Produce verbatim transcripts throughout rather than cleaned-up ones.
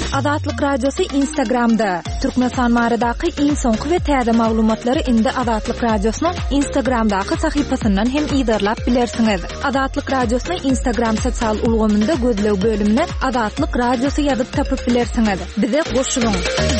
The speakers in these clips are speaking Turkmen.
Azatlyk Radiosu Instagramda. Türkmenistan baradaky iň soňky we täze maglumatlary indi Azatlyk Radiosynyň Instagramdaky sahypasyndan hem ýa-da bilersiňiz. Azatlyk Radiosynyň Instagram sosial ulgamynda gözlew bölümine Azatlyk Radiosu ýazyp tapyp bilersiňiz. Bize goşulyň.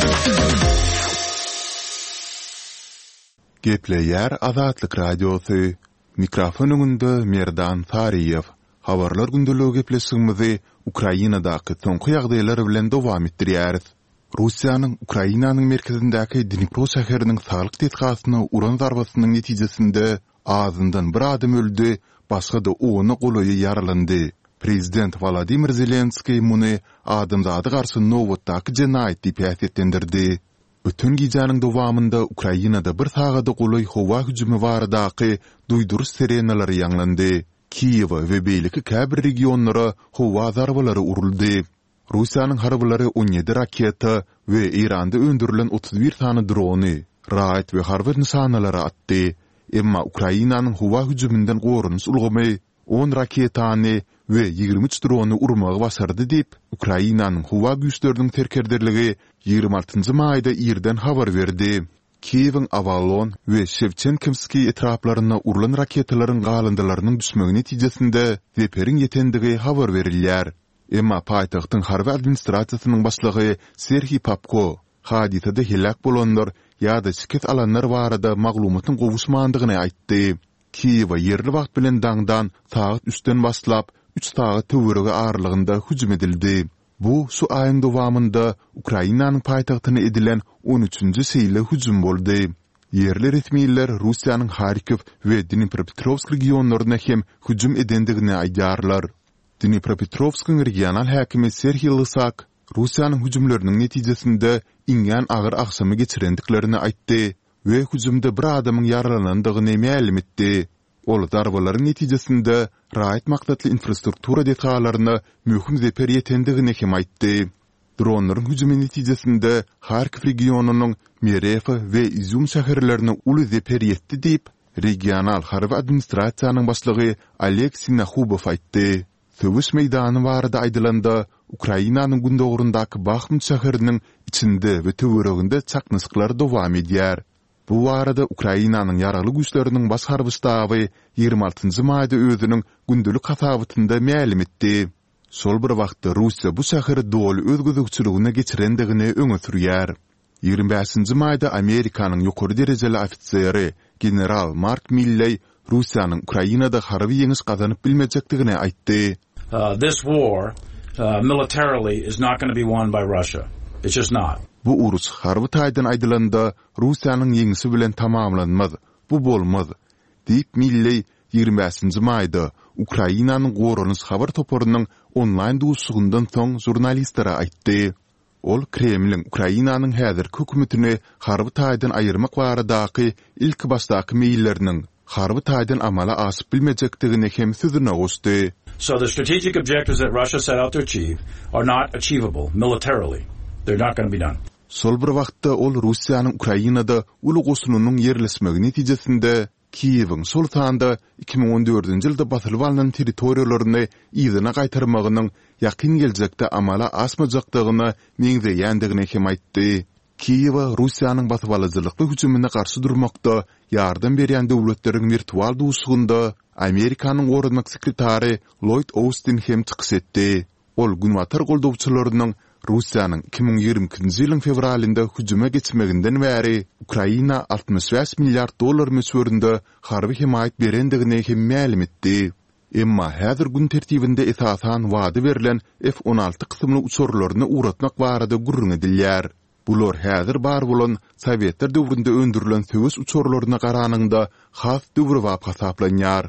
Gepleýär Azatlyk Radiosu. Mikrofon öňünde Merdan Fariýew. Habarlar gündəligi gepleşigimizi Ukrainadaky soňky ýagdaýlar bilen dowam etdirýäris. Russiýanyň Ukrainanyň merkezindäki Dnipro şäheriniň saglyk tetgasyna uran zarbasynyň netijesinde azyndan bir adam öldü, başga da ony golaýy yaralandy. Prezident Volodymyr Zelenskiy muny adamzady garşy nowotdaky jenaýat diýip äslendirdi. Bütün gijanyň dowamında Ukrainada bir sagada golaýy howa hüjümi baradaky duýduruş serenalary ýanglandy. Kiyev we beýleki käbir regionlara howa zarbalary uruldy. Russiýanyň harblary on ýedi raketa we Iranda öndürilen otuz bir tane drony, raýat we harby nisanalary atdy. Emma Ukrainanyň howa hüjümünden gorunç ulgamy on raketany we ýigirmi üç drony urmagy başardy diýip Ukrainanyň howa güýçleriniň terkerderligi ýygrimi altyncy maýda ýerden habar berdi. Kiyewiň Avalon we Shevchenkivskiy etraplaryna urulan raketalaryň galyndylarynyň düşmegi netijesinde zeperiň ýetendigi habar berilýär. Emma paýtagtyň harby administrasiýasynyň başlygy Serhiy Popko hadisede helak bolanlar ýa-da şirket alanlar barada maglumatyň gowuşmandygyny aýtdy. Kiyew ýerli wagt bilen daňdan saat üçden başlap üç saat töwerege aralygynda hüjüm edildi. Bu şu aýyň dowamında Ukrainanyň paýtagtyna edilen on üçinji seýle hüjüm boldy. Yerli resmiýetler Russiýanyň Harkiv we Dnipropetrovsk regionlaryna hem hüjüm edendigini aýdýarlar. Dnipropetrovskiň regional häkimi Serhiy Lysak Russiýanyň hüjümleriniň netijesinde iňňän agyr aksamy geçirendiklerini aýtdy we hüjümde bir adamyň yaralanandygyny ma'lum etdi. Ol darbalaryň netijesinde raýat maksatly infrastruktura detalaryna möhüm zeper ýetendigini hem aýtdy. Dronlaryň hüjümi netijesinde Harkiv regionunyň Merev we Izum şäherlerine uly zeper ýetdi diýip regional harby administrasiýanyň başlygy Aleksey Nakhubov aýtdy. Sövüş meýdany barada aýdylanda Ukrainanyň gündogrundaky Bakhmut şäheriniň içinde we töwereginde çaknysyklar dowam edýär. Bu arada Ukrainanyň ýaraly güýçleriniň baş harby ştaby ýygrimi altyncy maýda özüniň gündelik hasabatynda ma'lum etdi. Sol bir wagtda Russiýa bu şäheri doly öz gözegçiligine geçirendigini öňe sürýär. ýygrimi beşinji maýda Amerikanyň ýokary derejeli ofiseri general Mark Milley Russiýanyň Ukrainada harby ýeňiş gazanyp bilmejekdigini aýtdy. Uh, this war uh, militarily is not going to be won by Russia. It's just not. Bu urus harby taýdan aýdylanda Russiýanyň ýeňisi bilen tamamlanmaz. Bu bolmaz. Diýip Milley ýygrimi beşinji maýda Ukrainanyň gorunuş habar toporunyň online duşugundan soň jurnalistlere aýtdy. Ol Kremliň Ukrainanyň häzirki hökümetini harby taýdan aýyrmak baradaky ilk başdaky meýilleriniň harby taýdan amala asyp bilmejekdigini hem sözüne goşdy. So the strategic objectives that Russia set out to achieve are not achievable militarily. They're not going to be done. Sol bir wagtda ol Russiýanyň Ukrainada uly goşunynyň ýerleşmegi netijesinde Kiyewiň sol tanda iki bin on dördünji ýylda basylyp alynan territoriýalaryny ýygyna gaýtarmagynyň ýakyn geljekde amala asmajakdygyny meňzeýändigini hem aýtdy. Kiyew Russiýanyň basyp alyjylykly hüjümine garşy durmakda ýardam berýän döwletleriň virtual duşugunda Amerikanyň gorunmak sekretary Lloyd Austin hem çykyş etdi. Ol günwatar goldawçylarynyň Russiýanyň iki bin ýigrimkinji ýylyň fevralynda hüjüme geçmeginden bäri Ukraina altymyş beş milliard dollar mösöründe harby himayet berendigini hem ma'lum etdi. Emma häzir gün tertibinde esasan wada berilen F on alty kysymly uçurlaryny uratmak barada gurrun edilýär. Bular häzir bar bolan Sowetler döwründe öndürilen söwüş uçurlaryna garanyňda has döwri wap hasaplanýar.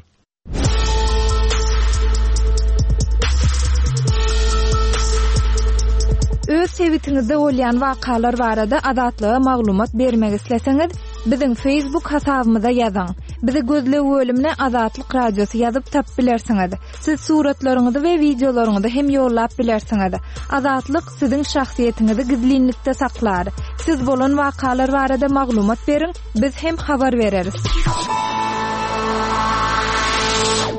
Öz sewitinizde bolýan wakalar barada adatlyga maglumat bermek isleseňiz, biziň Facebook hasabymyza ýazyň. Bizi gözlew bölümine Azatlyk Radiosu ýazyp tap bilersiňiz. Siz suratlaryňyzy we videolaryňyzy hem ýollap bilersiňiz. Azatlyk siziň şahsiýetiniňizi gizlinlikde saklar. Siz bolan wakalar barada maglumat beriň, biz hem habar bereriz.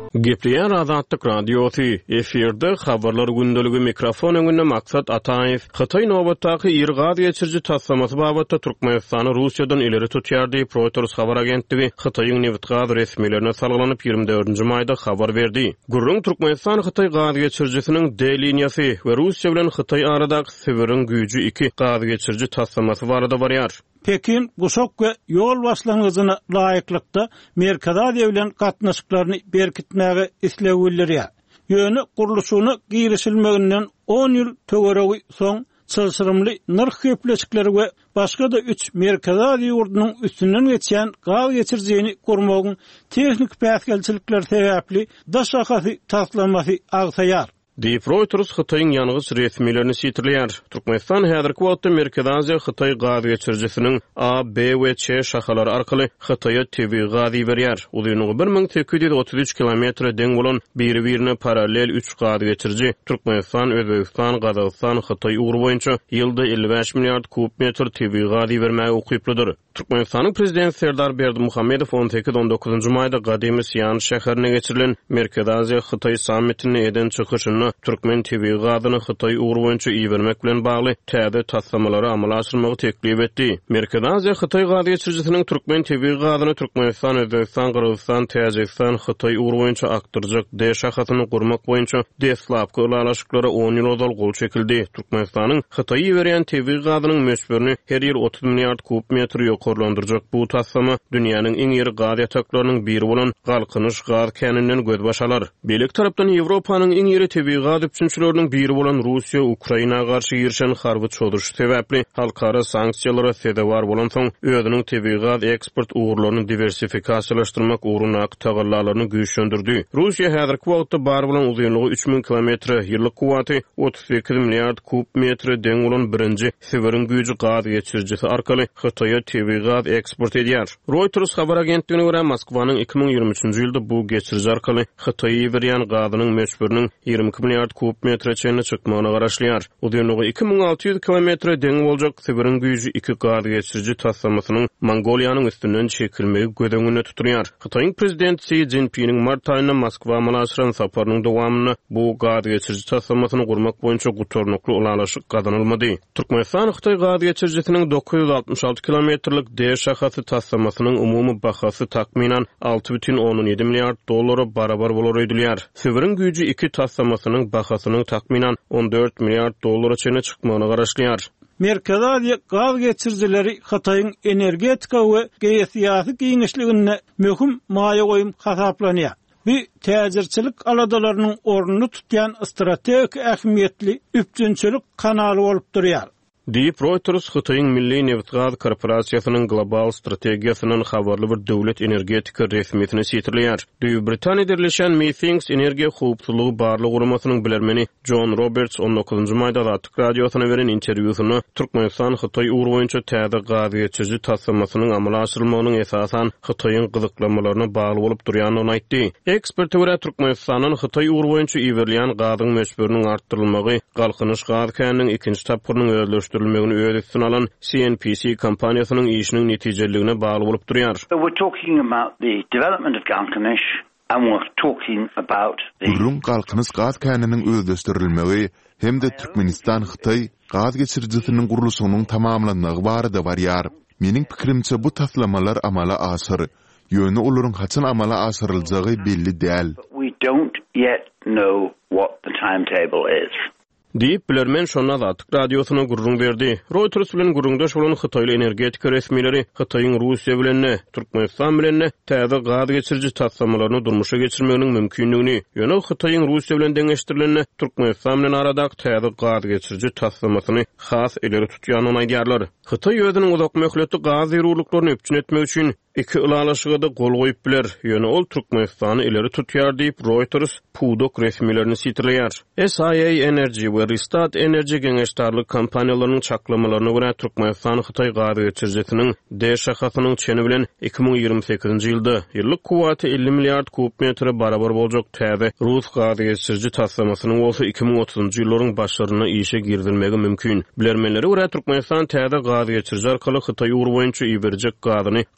Gepriyer Azatlyk Radiosu efirde habarlar gündölügi mikrofon öňünde maksat Ataev Xitay nobatdaky irgad geçirji taslamasy babatda Türkmenistany Russiýadan ileri tutýar diýip Reuters habar agentligi Xitaýyň Newtgaz resmilerine salgylanyp ýygrimi dördünji maýda habar berdi. Gurrun Türkmenistan Xitay gaz geçirjisiniň D liniýasy we Russiýa bilen Xitay aradaky sewerin güýji iki gaz geçirji taslamasy barada barýar. Pekin Gusok we yol başlangyzyna laýyklykda Merkazadiýa bilen gatnaşyklaryny berkitmäge islegilleri. Ýöne gurulşyny giýişilmeginden on ýyl töweregi soň çylşyrymly nyrh köpleşikleri we başga da üç Merkazadiýa ýurdunyň üstünden geçen gaz geçirjini gurmagyň tehnik päsgelçilikleri sebäpli daş şahasy taslamasy agsaýar. Diýip Reuters Xitaýyň ýalňyz resmilerini sitirleýär. Türkmenistan häzirki wagtda Merkezazia Xitay gaz geçirjisiniň A, B we C şahalary arkaly Xitaýa tebii gaz berýär. Ulynyňy bir ming sekiz ýüz otuz üç kilometr deň bolan biri-birine paralel üç gaz geçirji Türkmenistan, Özbegistan, Gazagystan, Xitay ugru boýunça ýylda elli beş milliard kubmetr tebii gaz bermäge ukyplydyr. Türkmenistanyň prezidenti Serdar Berdimuhammedow on sekiz on dokuzunji maýda Gadymy Siýan şäherine geçirilen Merkezazia Xitay sammitini eden çykyşyny Türkmen tebii gazyny Xitay ugru boýunça iýermek bilen bagly täze taslamалary amala aşyrmagy teklip etdi. Merkezazia Xitay gaz geçirjisiniň Türkmen tebii gazyny Türkmenistan, Özbegistan, Gyrgyzstan, Täjikistan, Xitay ugru boýunça akdyrjak D şahasyny gurmak boýunça deslapky ulaşyklary on ýyl ozal gol çekildi. Türkmenistanyň Xitaýa berýän tebii gazynyň möçberini her ýyl otuz milliard kubmetr ýokurlandyrjak bu taslama dünýäniň iň ýeri gaz ýataklarynyň biri bolan Galkynyş gaz käninden göz başalar. Beýlik tarapdan Ýewropanyň iň ýeri tebii gaz üpçünçileriniň biri bolan Russiýa Ukrainaga garşy girişen harby çoduruş sebäpli halkara sanksiýalara sedewar bolan soň özüniň tebii gaz eksport uğurlaryny diversifikasiýalaşdyrmak uğruna tagallalaryny güýçlendirdi. Russiýa häzirki wagtda bar bolan uzunlygy üç ming kilometr, ýyllyk kuwaty otuz sekiz milliard kubmetr deň bolan birinji sewerin güýji gaz geçirjisi arkaly Xitaýa tebii gaz eksport edýär. Reuters habar agentligine görä Moskwanyň iki ming ýygrimi üçünji ýylda bu geçirji arkaly Xitaýa berýän gazynyň möçberiniň ýygrimi iki milliard kubmetr çenine çykmagyna garaşlýar. Uzunlygy iki ming alty ýüz kilometr deň boljak sewerin güýji iki gaz geçirji taslamasynyň Mongoliýanyň üstünden çekilmegi gödöňüne tuturýar. Xitaýyň prezidenti Xi Jinping'in mart aýynda Moskwa malaşyran saparynyň dowamyny bu gaz geçirji taslamasyny gurmak boýunça gutornukly ulalaşyk gazanylmady. Türkmenistan Xitay gaz geçirjisiniň dokuz ýüz altmış alty kilometrlik D şahasy taslamasynyň umumy bahasy takminan alty бүтүн onuň ýedi milliard dollara barabar bolar edilýär. Sewerin güýji iki taslamasynyň bahasynyň takminan on dört milliard dollara çenine çykmagyna garaşlýar. Merkezadiýa gaz geçirjileri Xitaýyň energetika we geýsiýasy giňişligine möhüm maýa goýum hasaplanýar. Bu täzirçilik aladalarynyň ornuny tutýan strategik ähmiýetli üpçünçilik kanaly bolup durýar. Diýip Reuters Xitaýyň Milli Newtgaz Korporasiýasynyň global strategiýasynyň habarly bir döwlet energetika resmiýetine sitirleýär. Düýü Britaniýa birleşen Meetings Energiýa howpsuzlygy barlyk guramasynyň bilermeni John Roberts on dokuzunji maýda Azatlyk radiosyna beren interwýusyny Türkmenistan Xitay ugru boýunça täze gaz geçirji taslamasynyň amala aşyrylmagynyň esasan Xitaýyň gyzyklamalaryna bagly bolup durýanyny aýtdy. Ekspert görä Türkmenistanyň Xitay ugru boýunça iýerleýän gazyň möçberiniň artdyrylmagy Galkynyş gaz käniniň ikinji tapgyrnyň özleşdi Megini öýretsin alan C N B C kompaniýasynyň işiniň netijeligine bagly bolup durýar. We're talking about the development of Galkynyş and we're talking about the Gurrun Galkynyş gaz käniniň özleşdirilmegi hem de Türkmenistan Xitay gaz geçirjisiniň gurulşynyň tamamlanmagy barada barýar. Meniň pikirimçe bu taslamalar amala aşyr. Ýöne olaryň haçan amala aşyryljagy belli däl. We don't yet know what the timetable is. Diýip bilermen şonu Azatlyk radiosyna gurrun berdi. Reuters bilen gurrundaş bolan Xitaýly energetika resmiýetleri Xitaýyň Russiýa bilen, Türkmenistan bilen täze gaz geçirji taslamalaryny durmuşa geçirmeginiň mümkinligini, ýöne Xitaýyň Russiýa bilen deňeşdirilen Türkmenistan bilen aradak täze gaz geçirji taslamasyny has ileri tutýanyny aýdýarlar. Xitaý özüniň uzak möhletli gaz zerurlyklaryny öpçün etmek üçin iki ulalaşyga da gol goýup biler. Ýöne ol Türkmenistany ileri tutýar diýip Reuters Pudok resmiýetlerini sitirleýär. S I A Energy we Ristat Energy geňeşdarlyk kompaniýalarynyň çaklamalaryna görä Türkmenistan Xitay gaz geçirjisiniň D şahasynyň çeni bilen iki ming ýygrimi sekizinji ýylda ýyllyk kuwaty elli milliard kubmetr barabar boljak täze Rus gaz geçirji taslamasynyň bolsa iki ming otuzunji ýyllaryň başlaryna işe girdilmegi mümkin. Bilermenleri görä Türkmenistan täze gaz geçirji arkaly Xitay ugru boýunça iýerjek gazyny Galkynyş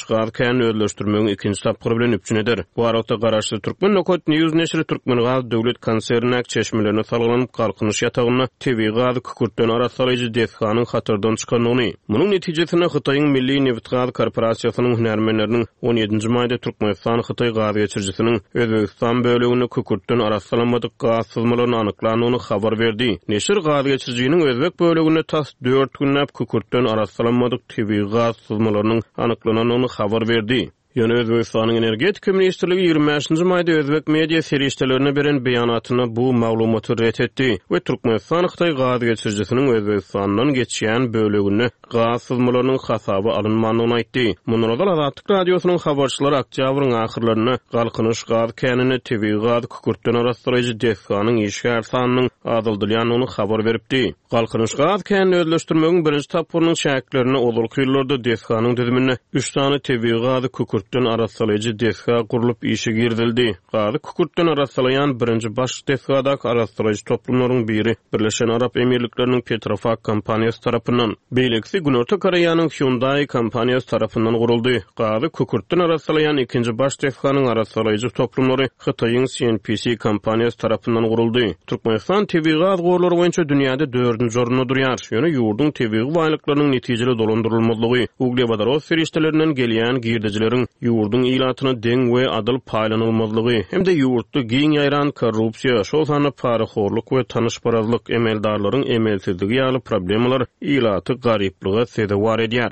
gaz kän özleşdirmegiň ikinji tapgyry bilen üpçün eder. Bu arada garaşly Türkmen Nokot News neşri Türkmen gaz döwlet konserniň çeşmelerine salgylanyp galkynyş ýatagyna tebii gaz kükürtden arasalyjy dethanyň hatyrdan çykanyny. Munyň netijesinde Hytaýyň Milli Neft Gaz Korporasiýasynyň hünärmenleriniň on ýedinji maýda Türkmenistan Hytaý gaz geçirjisiniň Özbegistan bölegini kükürtden arasalamadyk gaz sızmalaryny anyklanyny habar berdi. Neşir gaz geçirjiginiň Özbek bölegine tas dört günnäp kükürtden arasalamadyk tebii gaz sızmalarynyň anyklanyny habar berdi. Ýöne Özbegistanyň Energetika Ministrligi ýygrimi beşinji maýda Özbek media serişdelerine beren beýanatyna bu maglumaty ret etdi we Türkmenistan Hytaý gaz geçirjisiniň Özbegistandan geçýän bölegini gaz sızmalarynyň hasaby alynmagyny aýtdy. Mundan Azatlyk radiosynyň habarçylary oktýabryň ahyrlaryna galkynyş gaz känini tebii gaz kükürtden arasalyjy dethanyň işgär sanynyň azaldylýanyny habar beripdi. Galkynyş gaz känini özleşdirmegiň birinji tapgyrynyň şäklerini olurk ýyllarda dethanyň düzümine üç tane tebii gaz kükürt kükürtden arasalyjy desga gurulyp işe girdildi. Gazy kükürtden arasalayan birinji baş desgadak arasalyjy toplumlaryň biri Birleşen Arap Emirlikleriniň Petrofac kompaniýasy tarapyndan, beýlekisi Günorta Koreýanyň Hyundai kompaniýasy tarapyndan guruldy. Gazy kükürtden arasalayan ikinji baş desganyň arasalyjy toplumlary Hytaýyň C N P C kompaniýasy tarapyndan guruldy. Türkmenistan tebii gaz gorlary boýunça dünýäde dördünji orunda durýar. Ýöne ýurdun tebii baýlyklarynyň netijeli dolandyrylmalygy, Uglebadar serişdelerinden gelýän girdijileriň ýurdun ilatyna deň we adil paýlanylmalygy hem de ýurtda giň ýaýran korrupsiýa, şol sany paraxorluk we tanışparazlyk emeldarlaryň emelsizligi ýaly problemalar ilaty garyplygy sebäp edýär.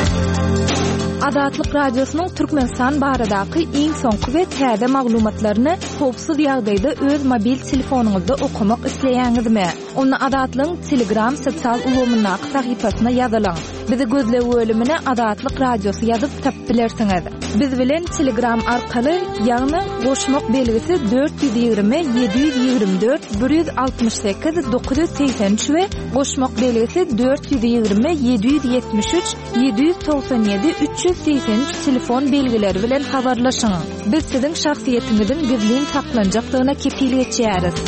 Azatlyk radiosynyň Türkmenistan baradaky iň soňky we täze maglumatlaryny howpsuz ýagdaýda öz mobil telefonuňyzda okumak isleýäňizmi? Onu Azatlyň Telegram sosial ulgamyna sahypasyna ýazylaň. Bizi gözle bölümine Azatlyk radiosu ýazyp tapylersiňiz. Biz bilen Telegram arkaly ýagny goşmak belgisi dört yüz ýygrimi yedi yüz ýygrimi dört bir yüz altymyş sekiz dokuz yüz seksen üç we goşmak belgisi dört yüz ýygrimi yedi yüz ýetmiş üç yedi yüz toksan ýedi üç yüz seksen üç telefon belgileri bilen habarlaşyň. Biz siziň şahsiýetiňizin gizlin saklanjaklygyna kepillik etýäris.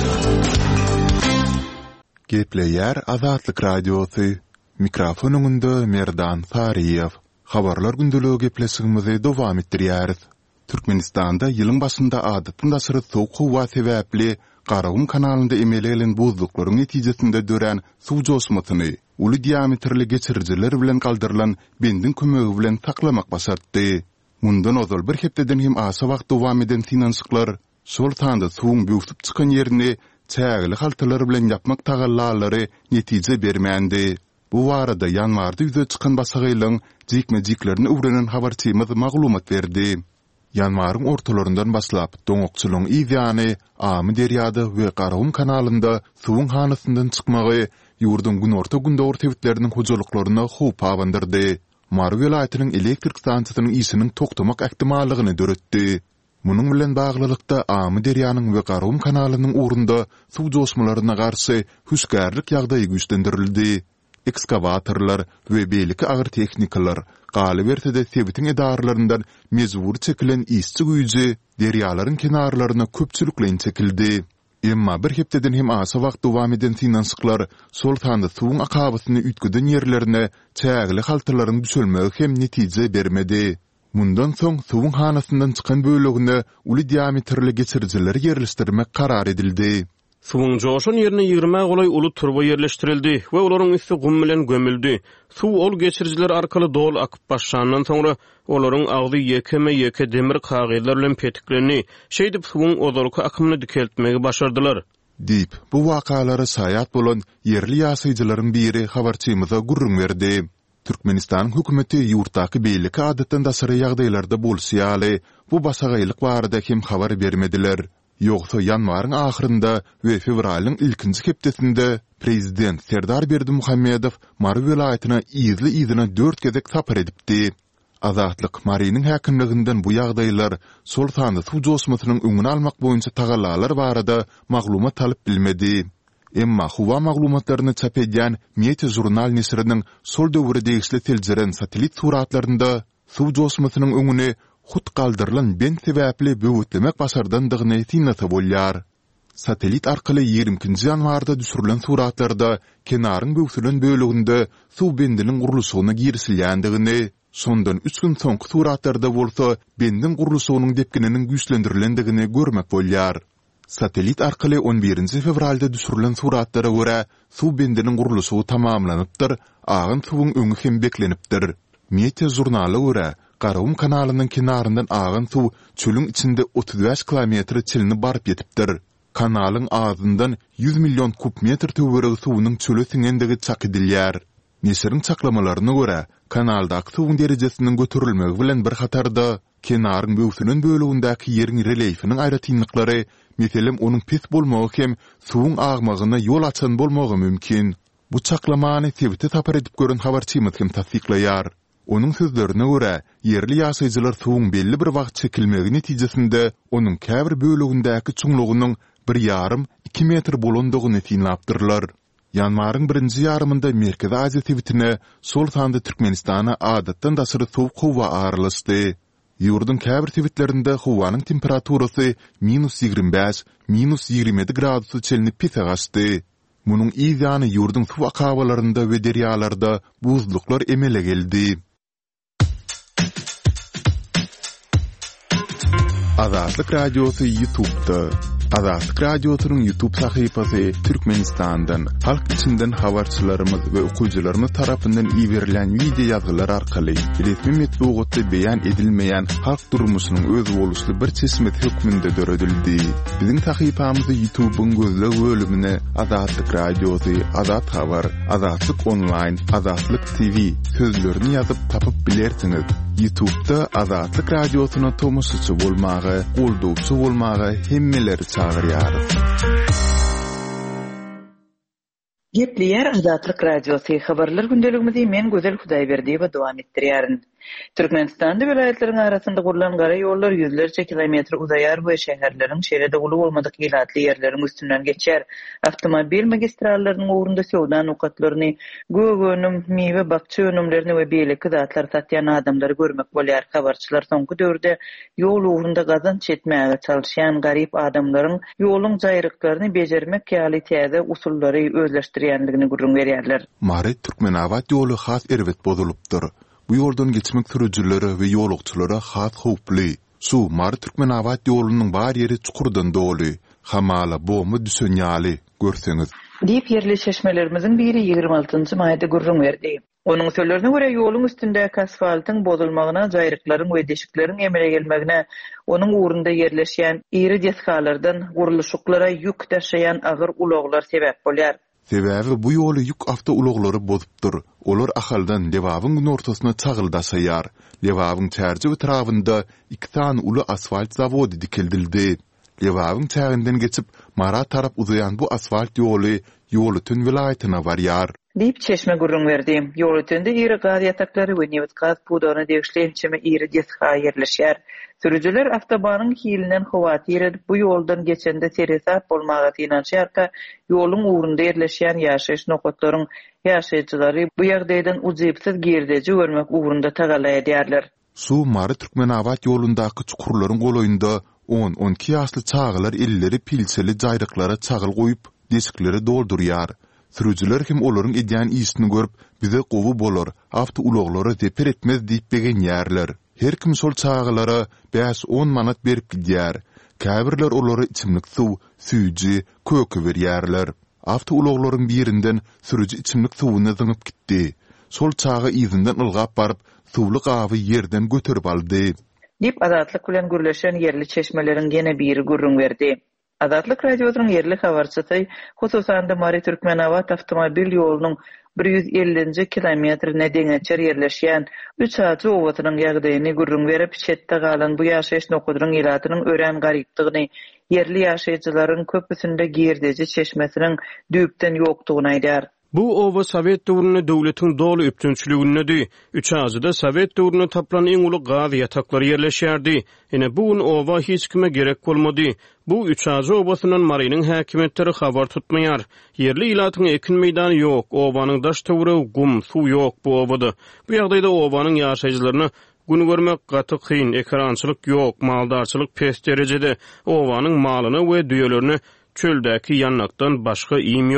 Gepleýär Azatlyk radiosu. Mikrofonunda Merdan Sariyev. Habarlar gündülüğü geplesigimizi dowam etdirýäris. Türkmenistanda ýylyň başynda adatynda syry soğuk howa sebäpli Garagum kanalynda emeleýän bozduklygyň netijesinde dören suw josmatyny uly diametrli geçirjiler bilen galdyrylan bendin kömegi bilen saklamak başardy. Mundan ozal bir hepdeden hem asa wagt dowam eden finansklar şol tanda suwuň büýüp çykan ýerini çägli haltalar bilen ýapmak tagallary netije bermändi. Bu warada ýanwarda ýüze çykan basagylyň jikme-jiklerini öwrenen habarçymyz maglumat berdi. Ýanwaryň ortalaryndan başlap doňokçylygyň ýany Amy derýady we Garagum kanalynda suwuň hanasyndan çykmagy ýurdun günorta gündäwr tewitleriniň hojalyklaryna howp awandyrdy. Mary welaýatynyň elektrik stansiýasynyň isiniň toktamak ähtimallygyny döretdi. Munyň bilen baglylykda Amy derýanyň we Garagum kanalynyň urunda suw josmalaryna garşy hüsgärlik ýagdaýy güýçlendirildi. Ekskavatorlar we beýleki agyr teknikalar galy berse-de sebitin edarlaryndan mezbur çekilen isçi güýji derýalaryň kenarlaryna köpçüliklen çekildi. Emma bir hepdeden hem asa wagt dowam eden finansklar sol tanda suwuň akabasyny ütküden ýerlerine çägli haltylaryň düşelmegi hem netije bermedi. Mundan soň suwuň hanasyndan çykan bölegine uly diametrli geçirjiler ýerleşdirmek karar edildi. Suwuň joşan ýerine ýigirme golay uly turba ýerleştirildi we olaryň üstü gum bilen gömüldi. Suw ol geçirjiler arkaly dol akyp başlandan soňra olaryň agzy ýekeme ýeke demir kagyllar bilen petiklerini şeýdip suwuň ozalky akymyny dikeltmegi başardylar. Dip bu wakalary saýat bolan ýerli ýasyjylaryň biri habarçymyza gurrun berdi. Türkmenistan hökümeti ýurtdaky beýleki adatynda syry ýagdaýlarda bolsaýaly bu basagaýlyk barada hem habar bermediler. Yoksa yanvarın ahırında ve fevralın ilkinci heptesinde Prezident Serdar Berdimuhammedow Mary welaýatyna izli izine dört gezek sapar edipdi. Azatlyk Marynyň häkimliginden bu ýagdaýlar sol sanda suw josmasynyň öňüni almak boýunça tagallalar barada maglumat talyp bilmedi. Emma huwa maglumatlaryny çap edýän Media jurnal nesriniň sol döwre degişli teljiren satelit suratlarynda suw josmasynyň öňüni hut kaldırılan ben sebäpli böwütlemek başardandygyny tinata bolýar. Satelit arkaly ýigrimkinji ýanwarda düşürilen suratlarda kenaryň böwütilen böleginde suw bendiniň gurulşygyna girişilýändigini Sondan üç gün soňky suratlarda bolsa, bendin gurulusynyň depkininiň güýçlendirilendигini görmek bolýar. Satelit arkaly on birinji fevralda düşürilen suratlara görä, suw bendiniň gurulusy tamamlanypdyr, agyň suwuň öňü hem beklenipdir. Meteor jurnaly görä, Garawum kanalynyň kenaryndan agyň suw çölüň içinde otuz beş kilometr çilinip barıp ýetipdir. Kanalyň ağzyndan yüz milyon kubmetr töwereg suwunyň çöle siňendigi çak edilýär. Nesiriň çaklamalaryna görä, kanaldaky suwuň derejesiniň götürilmegi bilen bir hatarda kenaryň böwsünün bölügindäki ýeriň reliefiniň aýratynlyklary, meselem onuň pis bolmagy hem suwuň agmagyna ýol açan bolmagy mümkin. Bu çaklamany tebiti tapar edip gören habarçymyz hem tasdiklaýar. Onuň sözlerine görä, yerli ýaşaýjylar suwuň belli bir wagt çekilmegi netijesinde onuň käbir bölügindäki çuňlugynyň bir ýarym iki metr bolandygyny synapdyrlar. Ýanmaryň birinji ýarymynda Merkezi Aziýa tebitine sol sanda Türkmenistana adatdan daşary sow howa aralysdy. Ýurdun käbir tebitlerinde howanyň temperaturasy minus ýigrimbe beş, minus ýigrimpe yedi gradusy çelinip pise gaçdy. Munyň ýany ýurdun suw akabalarynda we derýalarda buzluklar emele geldi. Azatlyk Radiosu YouTube'da. Azatlyk Radiosu'nun YouTube sahypasy Türkmenistan'dan, halk içinden habarçylarymyz we okuwçylarymyz tarapyndan iýerilen video ýazgylar arkaly resmi metbuatda beýan edilmeýän halk durmuşynyň öz boluşly bir çeşmet hökmünde döredildi. Biziň sahypamyzy YouTube'un gözleg bölümine Azatlyk Radiosu, Azat Habar, Azatlyk Online, Azatlyk T V sözlerini ýazyp tapyp bilersiňiz. YouTube'da Azatlyk Radiosu'na tomusçy bolmagy, goldowçy bolmagy hemmeleri çağırýar. Gepleýär Azatlyk Radiosu habarlar gündeligimizi men Gözel Hudaýberdiýewa dowam etdirýärin. Türkmenistanda welaýatleriň arasynda gurulan gara ýollar yüzlerce kilometr uzaýar we şäherleriň şerede uly bolmadyk ýylatly ýerleriň üstünden geçer. Awtomobil magistrallarynyň ugrunda sowda nukatlaryny, gögönüm, mewe bakça önümlerini we beýleki zatlar satýan adamlary görmek bolýar. Habarçylar soňky döwürde ýol ugrunda gazan çetmäge çalyşan garyp adamlaryň ýoluň jaýryklaryny bejermek ýaly täze usullary özleşdirýändigini gurrun berýärler. Maret Türkmenawat ýolu has erwet bozulypdyr. Bu ýoldan geçmek sürüjülere we ýolukçylara has howply. Şu Maret Türkmenawat ýolunyň bar ýeri çukurdan doly. Hamala bomy düşenýäli görseňiz. Diýip ýerli çeşmelerimizin biri ýygrima altynjy maýda gurrun berdi. Onuň sözlerine görä ýoluň üstündäki asfaltyň bozulmagyna, jaýryklaryň we deşikleriň emele gelmegine, onuň ugrunda ýerleşýän iri deskalardan guruluşyklara ýük taşıyan agyr ulaglar sebäp bolýar. Sebäbi bu ýoly ýük awto ulaglary bozupdyr. Olar ahaldan Lewabyň gün ortasyna çagyldaşaýar. Lewabyň çärji etrafynda iki tane uly asfalt zawody dikildildi. Lewabyň çäginden geçip Mara tarap uzayan bu asfalt ýoly Ýolutyn vilayatyna barýar. Diýip çeşme gurrun berdi. Ýolutynda iri gaz ýataklary we newit gaz pudaryny degişlençeme iri deska ýerleşýär. Sürüjüler awtobanyň hilinden hawatyr edip bu ýoldan geçende teresap bolmagy ýanşarka ýoluň ugrunda ýerleşýän ýaşaýyş nokatlaryň ýaşaýjylary bu ýagdaýdan uzypsyz girdeji görmek ugrunda tagala edýärler. Şu Mary Türkmenawat ýolundaky çukurlaryň goloýunda on on iki ýaşly çağlar elleri pilçeli jaýryklara çagyl goýup deşikleri doldurýar. Sürüjüler hem olaryň edýän işini görüp bize gowy bolar, awto ulaglary teper etmez diýip begenýärler. Her kim şol çağlara beş on manat berip gidýär. Käbirler olary içimlik suw, süýji, kökü berýärler. Awto ulaglaryň birinden sürüji içimlik suwuny zyňyp gitdi. Şol çağı izinden ylgap baryp suwly gawy ýerden göterip aldy. Dip Azatlyk bilen gürleşen yerli çeşmeleriň gene biri gurrun berdi. Azatlyk Radiosynyň yerli habarçysy hususanda Mary Türkmenawat awtomobil ýolunyň bir yüz ellinji kilometrine deňeçer ýerleşýän üç Hacı owatynyň ýagdaýyny gurrun berip çetde galan bu ýaşaýyş nokudyryň ýylatynyň ören garypdygyny, yerli ýaşaýjylaryň köpüsinde girdeji çeşmesiniň düýpden ýokdugyny aýdar. Bu ova Sovet döwrüne döwletiň dolu üptünçlügünde üç azda Sovet döwrüne taplan iň uly gaz ýataklary ýerleşýärdi. Ene bu ova hiç kime gerek bolmady. Bu üç azda owasynyň Marynyň häkimetleri habar tutmaýar. Yerli ýylatyň ekin meýdany ýok, owanyň daş töwregi gum, suw ýok bu owada. Bu ýagdaýda owanyň ýaşaýjylaryna gün görmek gaty kyn, ekrançylyk ýok, maldarçylyk pes derejede. Owanyň malyny we düýelerini çöldäki ýannakdan başga iým ýok.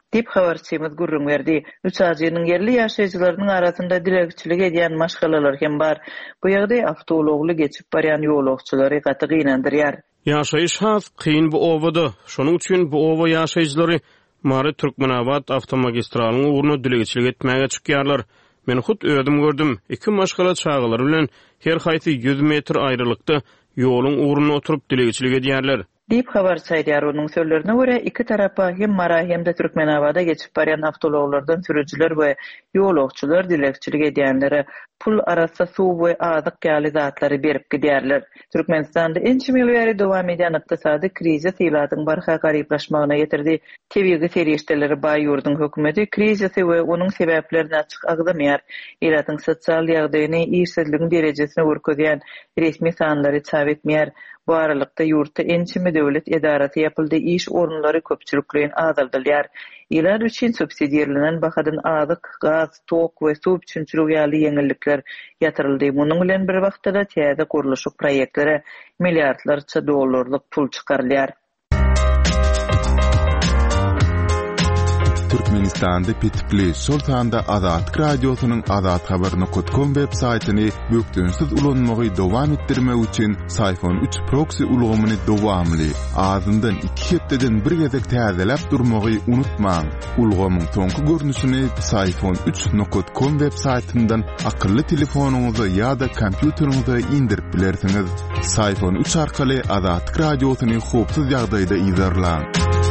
dip habarçymyz gurrun berdi. üç ajynyň yerli ýaşaýjylarynyň arasynda dilegçilik edýän maşgalalar hem bar. Bu ýagdaý awtologly geçip barýan ýolagçylary gaty gynandyrýar. Ýaşaýyş has kyn bu owada. Şonuň üçin bu owa ýaşaýjylary Mary Türkmenabad awtomagistralynyň uğruna dilegçilik etmäge çykýarlar. Men hut ödüm gördüm. Iki maşgala çağılar bilen her haýsy yüz metr aýrylykda ýoluň uğruna oturup dilegçilik edýärler. Dip habar saýdýar onuň sözlerine görä iki tarapa hem Mara hem de Türkmenabada geçip barýan awtologlardan sürüjüler we ýolagçylar dilegçilik edýänleri pul arasy suw we azyk ýaly zatlary berip gidýärler. Türkmenistanda ençe ýyl dowam edýän ykdysady krizis ýylatyň barha garyplaşmagyna getirdi. Tebigi serişdeleri baý ýurdun hökümeti krizisi we onuň sebäplerini açyk agdamýar. Ýylatyň sosial ýagdaýyny işsizligiň derejesine görkezýän resmi sanlary çap etmeýär. Bu aralykda ýurtda ençimi döwlet edarasy ýapyldy, iş orunlary köpçülikliň azaldylýar. Ýylar üçin subsidiýalenen bahadan azyk, gaz, tok we suw üçinçilik ýaly ýeňillikler ýatyryldy. Munyň bilen bir wagtda täze gurulşyk proýektlere milliardlarça dollarlyk pul çykarylýar. Türkmenistanda petipli Sultanda Azat Radiosynyň Azat habar nokta com web saytyny bökdünsiz ulanmagy dowam etdirmek üçin Sayfon üç proxy ulgamyny dowamly azyndan iki hepdeden bir gezek täzelep durmagy unutmaň. Ulgamyň soňky görnüşini Sayfon üç nokta com web saytyndan akylly telefonuňyza ýa-da kompýuteriňize indirip bilersiňiz. Sayfon üç arkaly Azat Radiosyny hopsuz ýagdaýda izlerläň.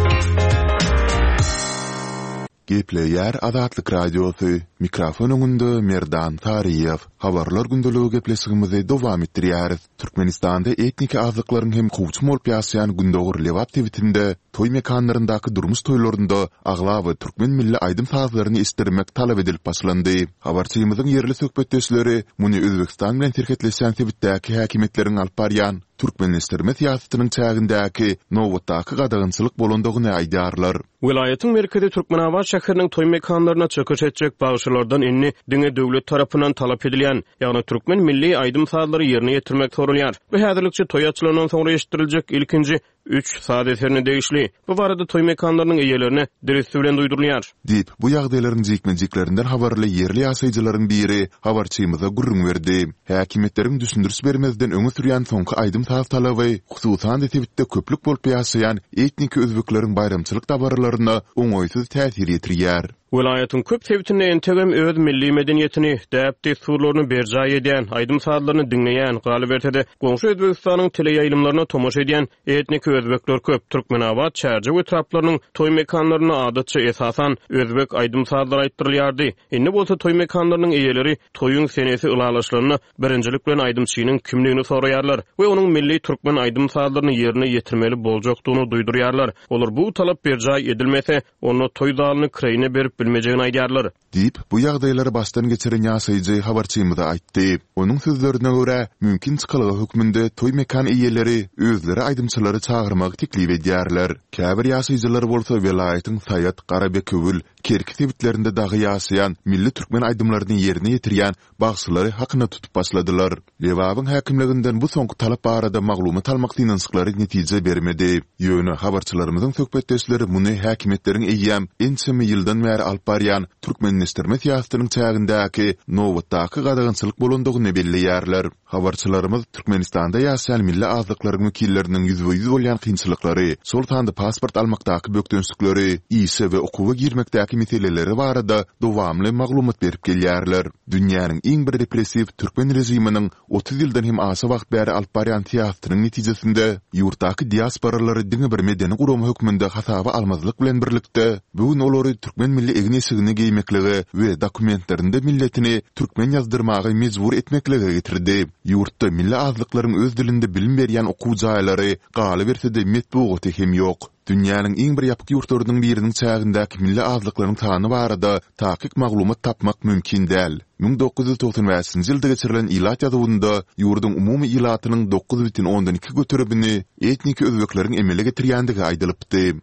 Gepleýär Azatlyk Radiosy, mikrofon öňünde Merdan Tariýew. Habarlar gündeligi gepleşigimizi dowam etdirýäris. Türkmenistanda etnik azlyklaryň hem howçum bolup ýaşaýan Gündogur Lewap tewitinde toý mekanlaryndaky durmuş toýlarynda agla we türkmen milli aýdym sazlaryny istirmek talap edilip başlandy. Habarçymyzyň yerli söhbetdeşleri muny Özbekistan bilen terketleşen tewitdäki häkimetleriň alyp barýan Türkmen istirme siýasatynyň çägindäki nowatdaky gadagynçylyk bolandygyny aýdarlar. Vilayatyň merkezi Türkmenabad şäheriniň toý mekanlaryna çöküş etjek bagşylardan inni diňe döwlet tarapyndan talap edilýän, ýagny türkmen milli aýdym sazlary ýerine ýetirmek sorulýar. Bu häzirlikçe toý açylandan soňra eşitiljek ilkinji üç saat eserini değişli. Bu barada toy mekanlarının eyelerine dirisi bilen duydurulýar. Dip, bu ýagdaýlaryň jekmenjiklerinden habarly yerli ýaşaýjylaryň biri habarçymyza gurrun berdi. Häkimetleriň düşündürüş bermezden öňe sürýän soňky aýdym saz talaby, hususan etibitde köplük bolup ýaşaýan etnik özbekleriň bayramçylyk dabarlaryna oňoýsuz täsir ýetirýär. Vilayatyň köp tewitinde entegem öz milli medeniýetini, däpde surlaryny berjaý edýän, aýdym sazlaryny dinleýän, galyp etdi. Goňşy Özbekistanyň tele ýaýlymlaryna tomoş edýän etnik özbekler köp. Türkmenabad şäherji we etraplarynyň toý mekanlaryna adatça esasan özbek aýdym sazlary aýtdyrylýardy. Indi bolsa toý mekanlarynyň eýeleri toýuň senesi ylalaşlaryny birinjilik bilen aýdymçynyň kimligini soraýarlar we onuň milli türkmen aýdym sazlaryny ýerine ýetirmeli boljakdygyny duýdurýarlar. Olar bu talap berjaý edilmese, onu toý zalyny kreýine berip bilmejegini aýdýarlar. Dip, bu ýagdaýlary başdan geçiren ýaşaýjy habarçymyza aýtdy. Onuň sözlerine görä, mümkin çykalygy hükmünde toý mekan eýeleri özleri aýdymçylary çağırmak teklip edýärler. Käbir ýaşaýjylar bolsa welaýatyň Saýat, Garabeköwül, Kerki tewitlerinde dagy ýaşaýan milli türkmen aýdymlaryny ýerine ýetirýän bagşylary hakyna tutup başladylar. Lewabyň häkimliginden bu soňky talap barada maglumat almak synançyklary netije bermedi. Ýöne habarçylarymyzyň söhbetdeşleri muny häkimetleriň eýýäm ençemi ýyldan bäri alyp barýan türkmenleşdirme siýasatynyň çägindäki nowatdaky gadagynçylyk bolandygyny belleýärler. Habarçylarymyz Türkmenistanda ýaşaýan milli azlyklaryň wekilleriniň ýüzbe-ýüz bolýan kynçylyklary, sultanda pasport almakdaky bökdünçlikleri, ýyşe we okuwa girmekdäki meseleleri barada dowamly maglumat berip gelýärler. Dünýäniň iň bir repressiw türkmen rejiminiň otuz ýyldan hem aşy wagt bäri alyp barýan siýasatynyň netijesinde ýurtdaky diasporalary diňe bir medeni gurum hökmünde hasaba almazlyk bilen birlikde bugün olary türkmen milli egnesigini giymekligi we dokumentlerinde milletini türkmen ýazdyrmagy mejbur etmekligi getirdi. Ýurtda milli azlyklaryň öz dilinde bilim berýän okuw jaýlary galy bersede metbugaty hem ýok. Dünýäniň iň bir ýapyk ýurtlarynyň biriniň çägindäki milli azlyklaryň tany barada taýyk maglumat tapmak mümkin däl. bin dokuz yüz doksan beşinji ýylda geçirilen ilat ýazawynda ýurdun umumy ilatynyň dokuz бүтүн ondan iki götürebini etnik özbekleriň emele getirýändigi aýdylypdy.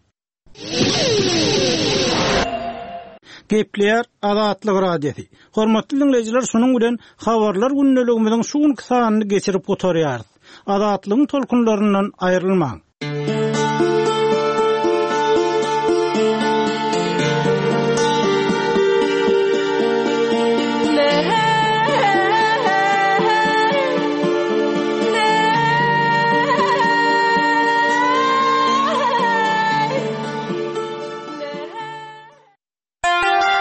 Gepleýär Azatlyk Radiosy. Hormatly dinleýijiler, şonuň bilen habarlar gündeligimiziň şu günkü sanyny geçirip gotarýar. Azatlygyň tolkunlaryndan aýrylmaň.